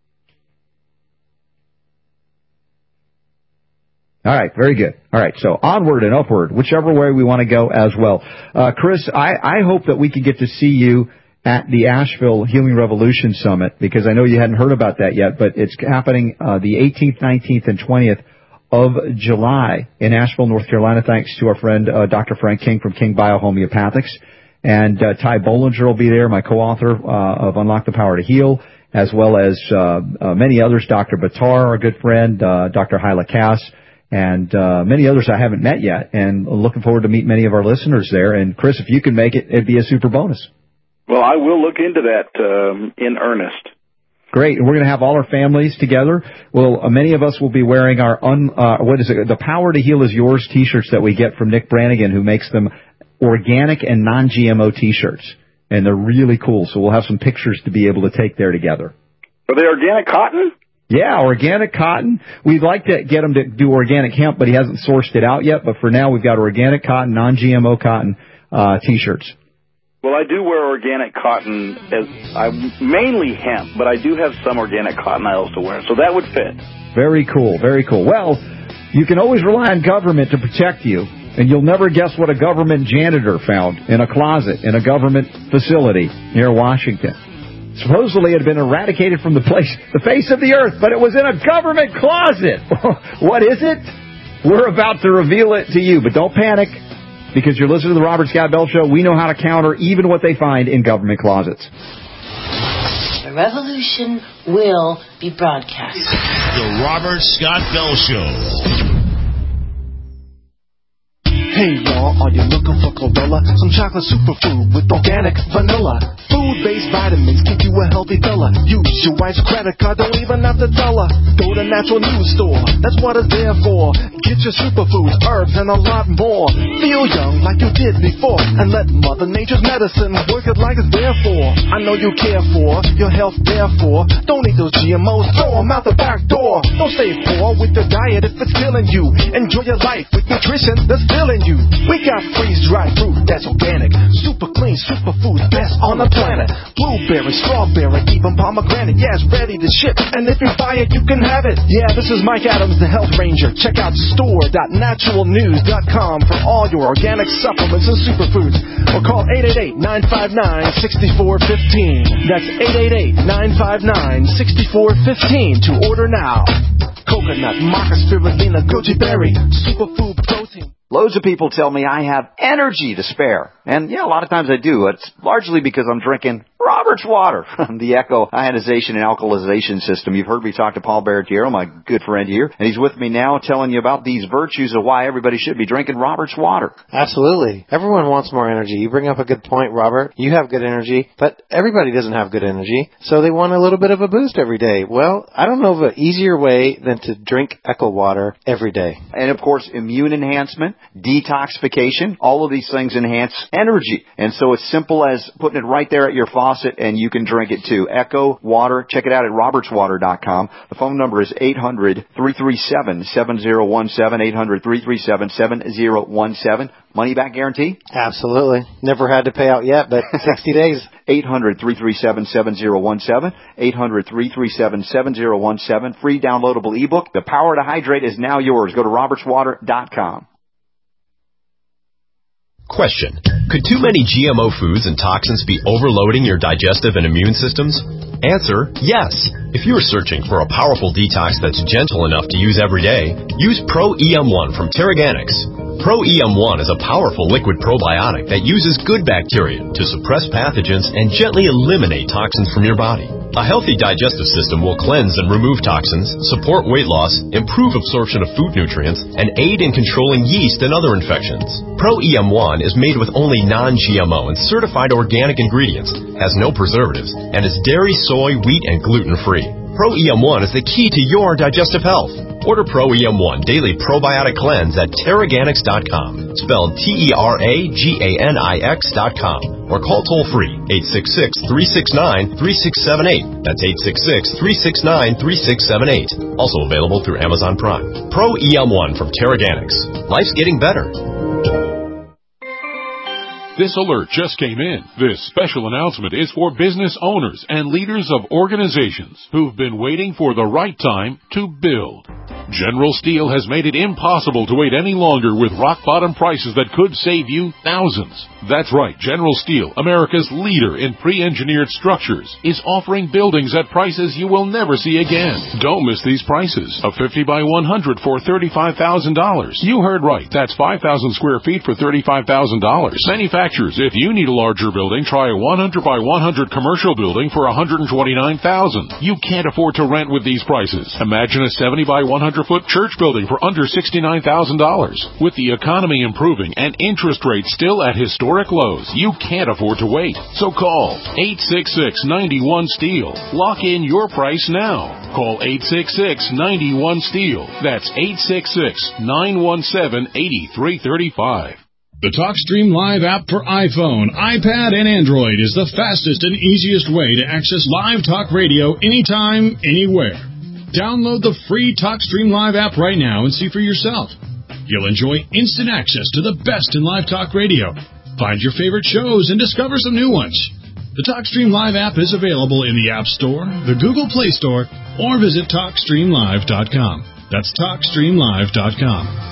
All right, very good. All right, so onward and upward, whichever way we want to go as well. Chris, I hope that we can get to see you at the Asheville Healing Revolution Summit, because I know you hadn't heard about that yet, but it's happening the 18th, 19th, and 20th of July in Asheville, North Carolina, thanks to our friend Dr. Frank King from King Biohomeopathics. And Ty Bollinger will be there, my co-author of Unlock the Power to Heal, as well as many others, Dr. Batar, our good friend, Dr. Hyla Cass, and many others I haven't met yet. And looking forward to meet many of our listeners there. And, Chris, if you can make it, it'd be a super bonus. Well, I will look into that in earnest. Great. And we're going to have all our families together. Well, many of us will be wearing our, the Power to Heal is Yours T-shirts that we get from Nick Brannigan, who makes them organic and non-GMO T-shirts. And they're really cool. So we'll have some pictures to be able to take there together. Are they organic cotton? Yeah, organic cotton. We'd like to get him to do organic hemp, but he hasn't sourced it out yet. But for now, we've got organic cotton, non-GMO cotton T-shirts. Well, I do wear organic cotton, mainly hemp, but I do have some organic cotton I also wear, so that would fit. Very cool, very cool. Well, you can always rely on government to protect you, and you'll never guess what a government janitor found in a closet in a government facility near Washington. Supposedly it had been eradicated from the face of the earth, but it was in a government closet. What is it? We're about to reveal it to you, but don't panic. Because you're listening to the Robert Scott Bell Show, we know how to counter even what they find in government closets. The revolution will be broadcast. The Robert Scott Bell Show. Hey y'all, are you looking for chlorella? Some chocolate superfood with organic vanilla. Food-based vitamins keep you a healthy fella. Use your wife's credit card, don't even have to tell her. Go to Natural News Store, that's what it's there for. Get your superfoods, herbs, and a lot more. Feel young like you did before. And let Mother Nature's medicine work it like it's there for. I know you care for your health, therefore. Don't eat those GMOs, throw them out the back door. Don't stay poor with your diet if it's killing you. Enjoy your life with nutrition that's filling you. We got freeze-dried fruit that's organic, super clean, superfood, best on the planet. Blueberry, strawberry, even pomegranate, yeah, it's ready to ship. And if you buy it, you can have it. Yeah, this is Mike Adams, the Health Ranger. Check out store.naturalnews.com for all your organic supplements and superfoods. Or call 888-959-6415. That's 888-959-6415 to order now. Coconut, maca, spirulina, goji berry, superfood protein. Loads of people tell me I have energy to spare. And yeah, a lot of times I do. It's largely because I'm drinking Robert's water, the Echo ionization and alkalization system. You've heard me talk to Paul Barretiero, my good friend here, and he's with me now telling you about these virtues of why everybody should be drinking Robert's water. Absolutely. Everyone wants more energy. You bring up a good point, Robert. You have good energy, but everybody doesn't have good energy, so they want a little bit of a boost every day. Well, I don't know of an easier way than to drink Echo water every day. And, of course, immune enhancement, detoxification, all of these things enhance energy. And so it's simple as putting it right there at your faucet, and you can drink it too. Echo Water. Check it out at robertswater.com. The phone number is 800-337-7017, 800-337-7017. Money back guarantee? Absolutely. Never had to pay out yet, but 60 days. 800-337-7017, 800-337-7017. Free downloadable ebook. The Power to Hydrate is now yours. Go to robertswater.com. Question. Could too many GMO foods and toxins be overloading your digestive and immune systems? Answer, yes. If you are searching for a powerful detox that's gentle enough to use every day, use Pro-EM1 from Terraganics. Pro-EM1 is a powerful liquid probiotic that uses good bacteria to suppress pathogens and gently eliminate toxins from your body. A healthy digestive system will cleanse and remove toxins, support weight loss, improve absorption of food nutrients, and aid in controlling yeast and other infections. Pro-EM1 is made with only non-GMO and certified organic ingredients, has no preservatives, and is dairy, soy, wheat, and gluten-free. Pro-EM1 is the key to your digestive health. Order Pro-EM1 Daily Probiotic Cleanse at Terraganics.com, spelled Terraganix.com, or call toll-free 866-369-3678. That's 866-369-3678. Also available through Amazon Prime. Pro-EM1 from Terraganics. Life's getting better. This alert just came in. This special announcement is for business owners and leaders of organizations who've been waiting for the right time to build. General Steel has made it impossible to wait any longer with rock-bottom prices that could save you thousands. That's right, General Steel, America's leader in pre-engineered structures, is offering buildings at prices you will never see again. Don't miss these prices. A 50 by 100 for $35,000. You heard right. That's 5,000 square feet for $35,000. Manufacturers, if you need a larger building, try a 100 by 100 commercial building for $129,000. You can't afford to rent with these prices. Imagine a 70 by 100-foot church building for under $69,000. With the economy improving and interest rates still at historic lows, you can't afford to wait. So call 866-91-STEEL. Lock in your price now. Call 866-91-STEEL. That's 866-917-8335. The TalkStream Live app for iPhone, iPad, and Android is the fastest and easiest way to access live talk radio anytime, anywhere. Download the free TalkStream Live app right now and see for yourself. You'll enjoy instant access to the best in live talk radio. Find your favorite shows and discover some new ones. The TalkStream Live app is available in the App Store, the Google Play Store, or visit TalkStreamLive.com. That's TalkStreamLive.com.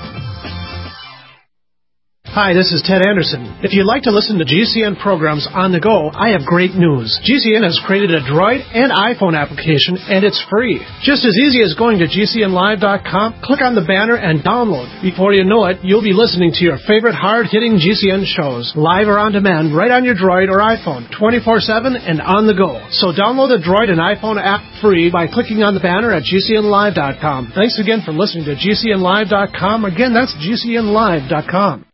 Hi, this is Ted Anderson. If you'd like to listen to GCN programs on the go, I have great news. GCN has created a Droid and iPhone application, and it's free. Just as easy as going to GCNlive.com, click on the banner, and download. Before you know it, you'll be listening to your favorite hard-hitting GCN shows, live or on demand, right on your Droid or iPhone, 24/7 and on the go. So download the Droid and iPhone app free by clicking on the banner at GCNlive.com. Thanks again for listening to GCNlive.com. Again, that's GCNlive.com.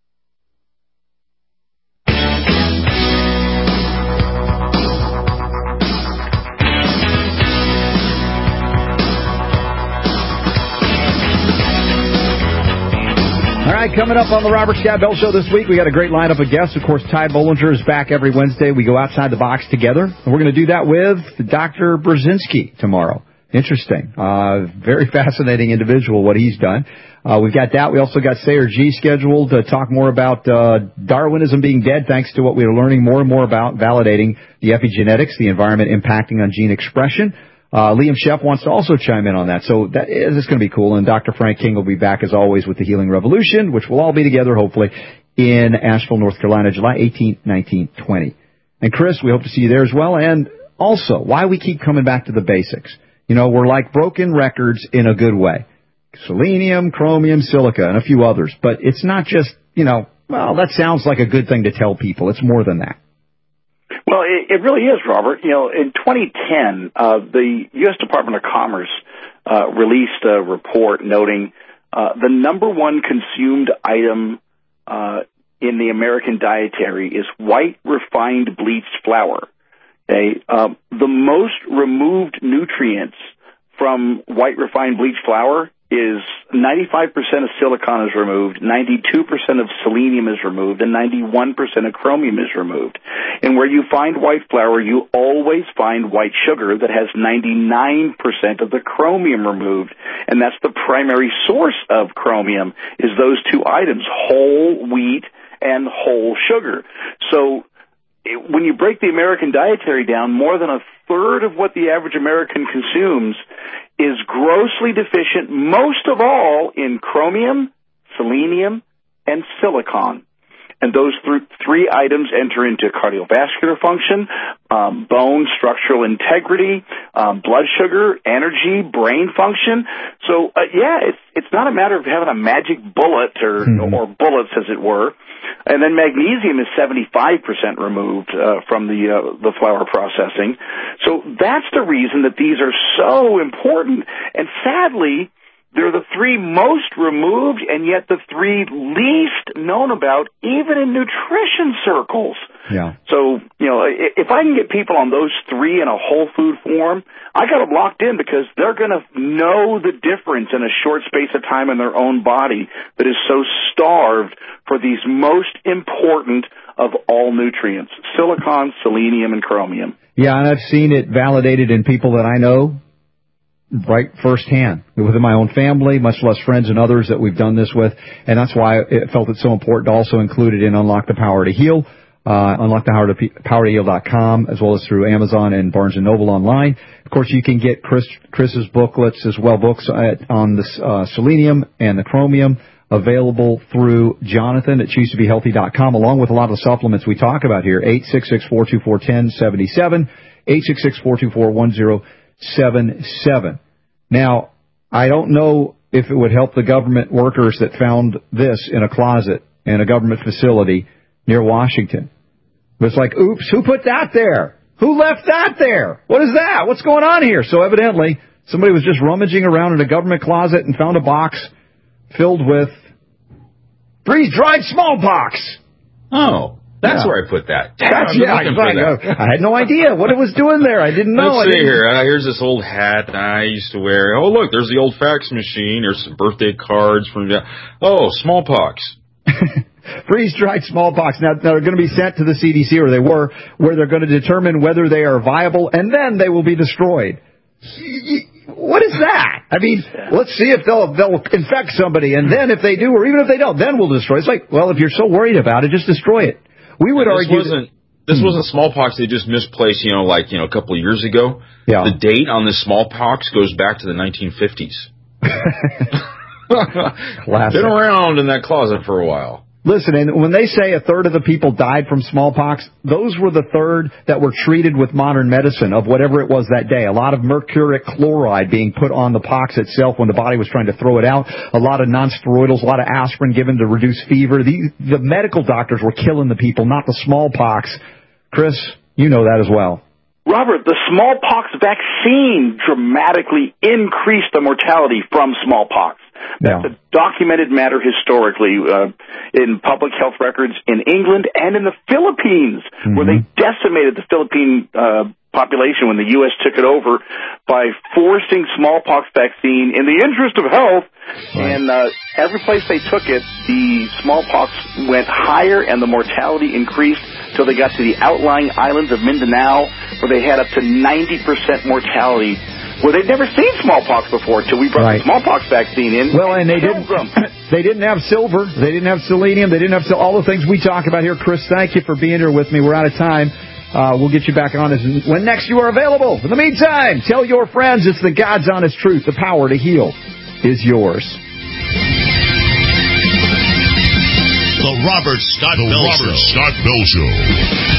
All right, coming up on the Robert Scott Bell Show this week, we got a great lineup of guests. Of course, Ty Bollinger is back every Wednesday. We go outside the box together, and we're going to do that with Dr. Brzezinski tomorrow. Interesting. Very fascinating individual, what he's done. We've got that. We also got Sayer G scheduled to talk more about Darwinism being dead, thanks to what we are learning more and more about validating the epigenetics, the environment impacting on gene expression. Liam Sheff wants to also chime in on that. So that is going to be cool. And Dr. Frank King will be back, as always, with the Healing Revolution, which we'll all be together, hopefully, in Asheville, North Carolina, July 18th, 19th, 20. And, Chris, we hope to see you there as well. And also, why we keep coming back to the basics. You know, we're like broken records in a good way. Selenium, chromium, silica, and a few others. But it's not just, well, that sounds like a good thing to tell people. It's more than that. Well, it really is, Robert. In 2010, the U.S. Department of Commerce released a report noting the number one consumed item in the American dietary is white refined bleached flour. Okay? The most removed nutrients from white refined bleached flour is 95% of silicon is removed, 92% of selenium is removed, and 91% of chromium is removed. And where you find white flour, you always find white sugar that has 99% of the chromium removed. And that's the primary source of chromium, is those two items, whole wheat and whole sugar. So when you break the American dietary down, more than a third of what the average American consumes is grossly deficient, most of all in chromium, selenium, and silicon. And those three items enter into cardiovascular function, bone structural integrity, blood sugar, energy, brain function. So, it's not a matter of having a magic bullet or bullets, as it were. And then magnesium is 75% removed from the flour processing. So that's the reason that these are so important. And sadly, they're the three most removed and yet the three least known about, even in nutrition circles. Yeah. So, if I can get people on those three in a whole food form, I got them locked in, because they're going to know the difference in a short space of time in their own body that is so starved for these most important of all nutrients, silicon, selenium, and chromium. Yeah, and I've seen it validated in people that I know right firsthand, within my own family, much less friends and others that we've done this with. And that's why it felt it's so important to also include it in Unlock the Power to Heal. unlockthepowertoheal.com, as well as through Amazon and Barnes & Noble online. Of course, you can get Chris's booklets as well, books on the selenium and the chromium, available through Jonathan at ChooseToBeHealthy.com, along with a lot of the supplements we talk about here, 866-424-1077, 866-424-1077. Now, I don't know if it would help the government workers that found this in a closet in a government facility near Washington. But it's like, oops, who put that there? Who left that there? What is that? What's going on here? So evidently, somebody was just rummaging around in a government closet and found a box filled with freeze-dried smallpox. Oh, that's where I put that. I had no idea what it was doing there. I didn't know. Let's see here. Here's this old hat I used to wear. Oh, look, there's the old fax machine. There's some birthday cards from... smallpox. Freeze-dried smallpox. Now, they're going to be sent to the CDC, or they were, where they're going to determine whether they are viable, and then they will be destroyed. What is that? I mean, let's see if they'll infect somebody, and then if they do, or even if they don't, then we'll destroy it. It's like, well, if you're so worried about it, just destroy it. We would argue... This wasn't smallpox they just misplaced, a couple of years ago. Yeah. The date on this smallpox goes back to the 1950s. Been around in that closet for a while. Listen, and when they say a third of the people died from smallpox, those were the third that were treated with modern medicine of whatever it was that day. A lot of mercuric chloride being put on the pox itself when the body was trying to throw it out. A lot of nonsteroidals, a lot of aspirin given to reduce fever. The medical doctors were killing the people, not the smallpox. Chris, you know that as well. Robert, the smallpox vaccine dramatically increased the mortality from smallpox. That's a documented matter historically in public health records in England and in the Philippines, where they decimated the Philippine population when the U.S. took it over by forcing smallpox vaccine in the interest of health. And every place they took it, the smallpox went higher and the mortality increased till they got to the outlying islands of Mindanao, where they had up to 90% mortality. Well, they'd never seen smallpox before till we brought the smallpox vaccine in. Well, and they didn't have silver, they didn't have selenium, they didn't have all the things we talk about here. Chris, thank you for being here with me. We're out of time. We'll get you back on when next you are available. In the meantime, tell your friends it's the God's honest truth. The power to heal is yours. The Robert Scott Bell Show.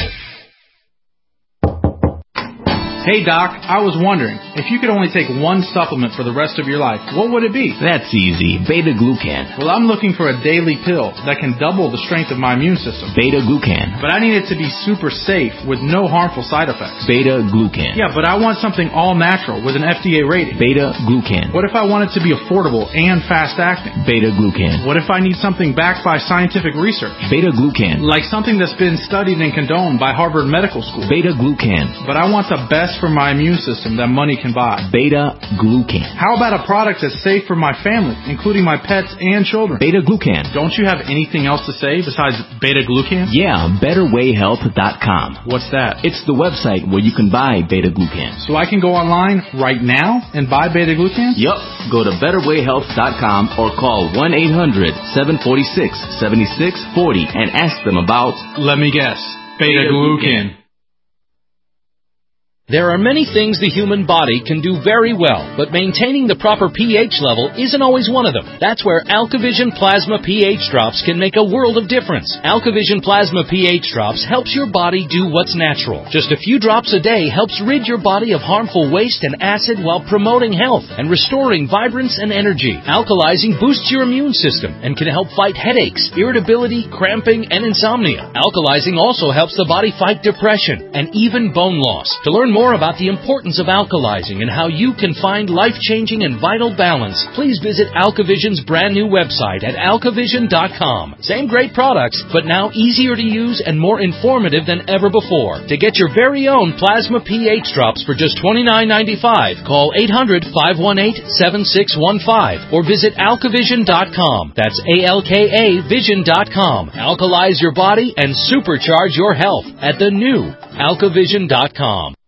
Hey, Doc, I was wondering, if you could only take one supplement for the rest of your life, what would it be? That's easy. Beta-glucan. Well, I'm looking for a daily pill that can double the strength of my immune system. Beta-glucan. But I need it to be super safe with no harmful side effects. Beta-glucan. Yeah, but I want something all-natural with an FDA rating. Beta-glucan. What if I want it to be affordable and fast-acting? Beta-glucan. What if I need something backed by scientific research? Beta-glucan. Like something that's been studied and condoned by Harvard Medical School. Beta-glucan. But I want the best for my immune system that money can buy. Beta-glucan. How about a product that's safe for my family, including my pets and children? Beta-glucan. Don't you have anything else to say besides beta-glucan? Yeah, BetterWayHealth.com. What's that? It's the website where you can buy beta-glucan. So I can go online right now and buy beta-glucan? Yup. Go to BetterWayHealth.com or call 1-800-746-7640 and ask them about... Let me guess. Beta-glucan. There are many things the human body can do very well, but maintaining the proper pH level isn't always one of them. That's where AlkaVision Plasma pH Drops can make a world of difference. AlkaVision Plasma pH Drops helps your body do what's natural. Just a few drops a day helps rid your body of harmful waste and acid while promoting health and restoring vibrance and energy. Alkalizing boosts your immune system and can help fight headaches, irritability, cramping, and insomnia. Alkalizing also helps the body fight depression and even bone loss. To learn more about the importance of alkalizing and how you can find life-changing and vital balance, please visit AlkaVision's brand new website at alkavision.com. Same great products, but now easier to use and more informative than ever before. To get your very own Plasma pH Drops for just $29.95, call 800-518-7615 or visit alkavision.com. That's ALKA Vision.com. Alkalize your body and supercharge your health at the new alkavision.com.